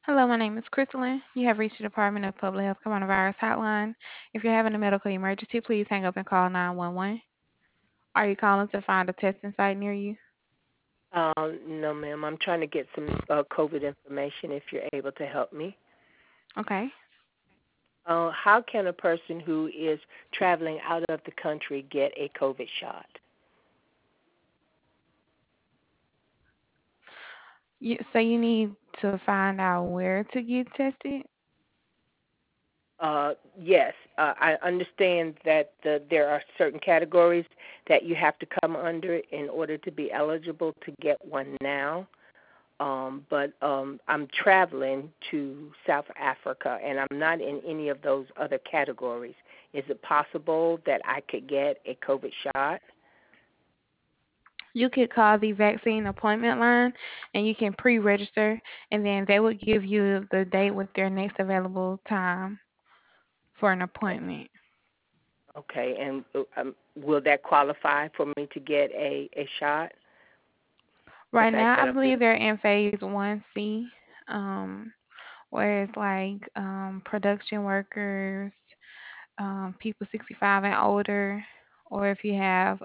Hello, my name is Crystalline. You have reached the Department of Public Health Coronavirus Hotline. If you're having a medical emergency, please hang up and call 911. Are you calling to find a testing site near you? No, ma'am. I'm trying to get some COVID information if you're able to help me. Okay. How can a person who is traveling out of the country get a COVID shot? So you need to find out where to get tested? Yes, I understand that there are certain categories that you have to come under in order to be eligible to get one now. But I'm traveling to South Africa, and I'm not in any of those other categories. Is it possible that I could get a COVID shot? You could call the vaccine appointment line and you can pre register, and then they will give you the date with their next available time for an appointment. Okay, and will that qualify for me to get a shot? The Right fact now, that I I'm believe they're in phase 1C, where it's like production workers, people 65 and older, or if you have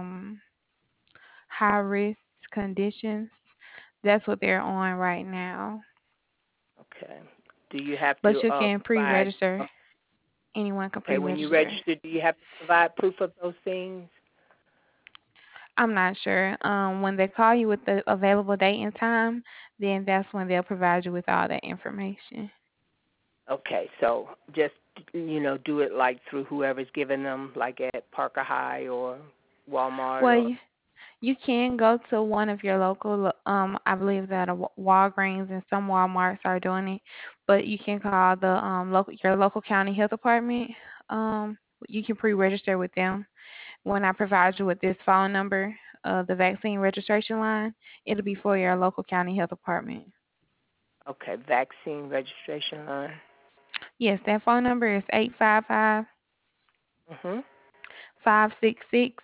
high risk conditions, that's what they're on right now. okay. Do you have But to you can provide? pre-register. Anyone can Okay, when you pre-register. register, do you have to provide proof of those things? I'm not sure. When they call you with the available date and time, then that's when they'll provide you with all that information. Okay, so just do it like through whoever's giving them, like at Parker High or Walmart Well, or. you can go to one of your local, I believe that a Walgreens and some Walmarts are doing it, but you can call the your local county health department. Um, you can pre-register with them. When I provide you with this phone number, the vaccine registration line, it'll be for your local county health department. Okay, vaccine registration line. Yes, that phone number is 855 Mhm. 566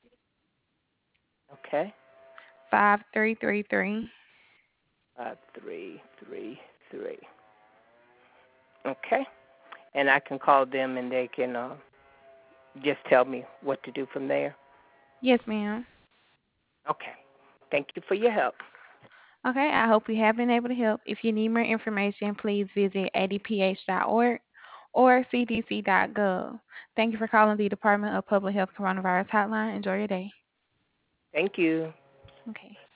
Okay. 5333. 5333. Okay. And I can call them and they can just tell me what to do from there. Yes, ma'am. Okay. Thank you for your help. Okay, I hope we have been able to help. If you need more information, please visit adph.org or cdc.gov. Thank you for calling the Department of Public Health Coronavirus Hotline. Enjoy your day. Thank you. Okay.